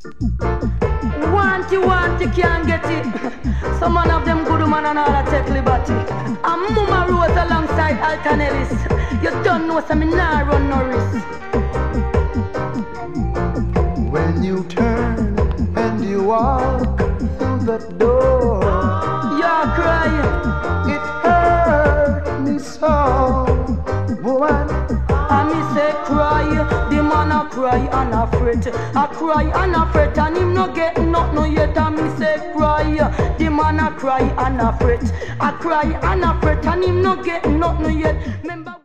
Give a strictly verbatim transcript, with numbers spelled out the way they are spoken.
Want you, want you, can't get it. Some man of them good man and all that take liberty. And Mama Rose alongside Alton Ellis. You don't know some nah run no risk. When you turn and you walk through the door, you're crying. It hurt me so, woman. And me say cry, the man a cry and a fret. A cry and a fret and him no get nothing no yet. And me say cry, the man a cry and a fret. A cry and a fret and him no get nothing no yet. Remember